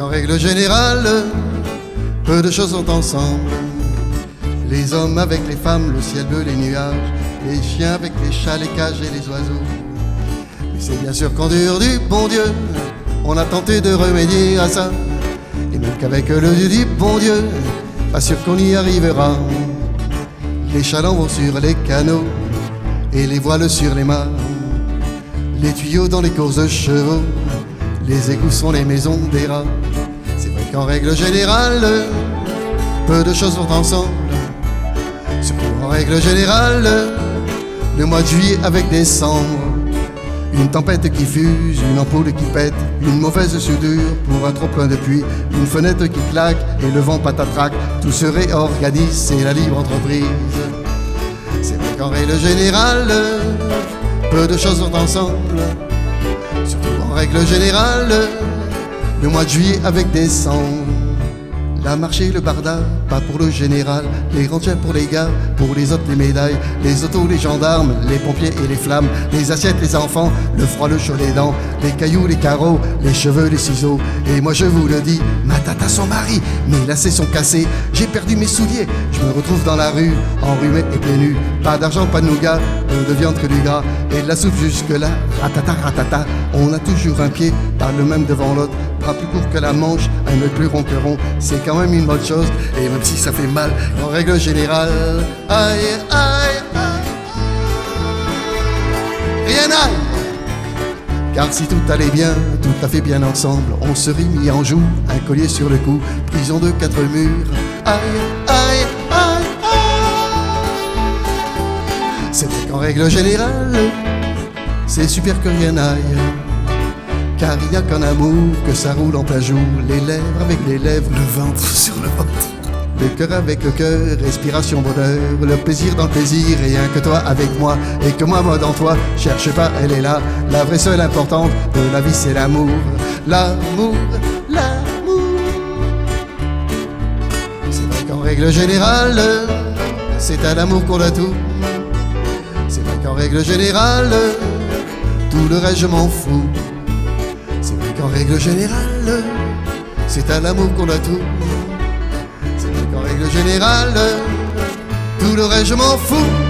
règle générale, peu de choses sont ensemble. Les hommes avec les femmes, le ciel bleu, les nuages, les chiens avec les chats, les cages et les oiseaux. Mais c'est bien sûr qu'en dehors du bon Dieu, on a tenté de remédier à ça. Et même qu'avec le Dieu du bon Dieu, pas sûr qu'on y arrivera. Les chalands vont sur les canaux et les voiles sur les mâts. Les tuyaux dans les courses de chevaux, les égouts sont les maisons des rats. C'est vrai qu'en règle générale, peu de choses vont ensemble. Surtout en règle générale, le mois de juillet avec décembre. Une tempête qui fuse, une ampoule qui pète, une mauvaise soudure pour un trop-plein de pluie, une fenêtre qui claque et le vent patatraque. Tout se réorganise, c'est la libre entreprise. C'est vrai qu'en règle générale, peu de choses vont ensemble. Surtout en règle générale, le mois de juillet avec décembre. La marche et le barda, pas pour le général. Les rangers pour les gars, pour les autres les médailles. Les autos, les gendarmes, les pompiers et les flammes. Les assiettes, les enfants, le froid, le chaud, les dents. Les cailloux, les carreaux, les cheveux, les ciseaux. Et moi je vous le dis, ma tata son mari, mes lacets sont cassés. J'ai perdu mes souliers, je me retrouve dans la rue, enrhumé et pieds nus. Pas d'argent, pas de nougat, peu de viande que du gras. Et de la soupe jusque là, ratata, ratata. On a toujours un pied, pas le même devant l'autre. Bras plus court que la manche, un œil plus rond que rond. C'est quand même une bonne chose, et même si ça fait mal, en règle générale, aïe, aïe, aïe, rien n'aille. Car si tout allait bien, tout à fait bien ensemble, on serait mis en joue, un collier sur le cou, prison de 4 murs, aïe, aïe, aïe, aïe. C'est vrai qu'en règle générale, c'est super que rien n'aille. Car il n'y a qu'en amour que ça roule en plein jour. Les lèvres avec les lèvres, le ventre sur le ventre. Le cœur avec le cœur, respiration bonheur. Le plaisir dans le plaisir, rien que toi avec moi. Et que moi dans toi, cherche pas, elle est là. La vraie seule importante de la vie c'est l'amour. L'amour, l'amour. C'est vrai qu'en règle générale, c'est à l'amour qu'on a tout. C'est vrai qu'en règle générale, tout le reste je m'en fous. C'est vrai qu'en règle générale, c'est à l'amour qu'on a tout. C'est vrai qu'en règle générale, tout le reste je m'en fous.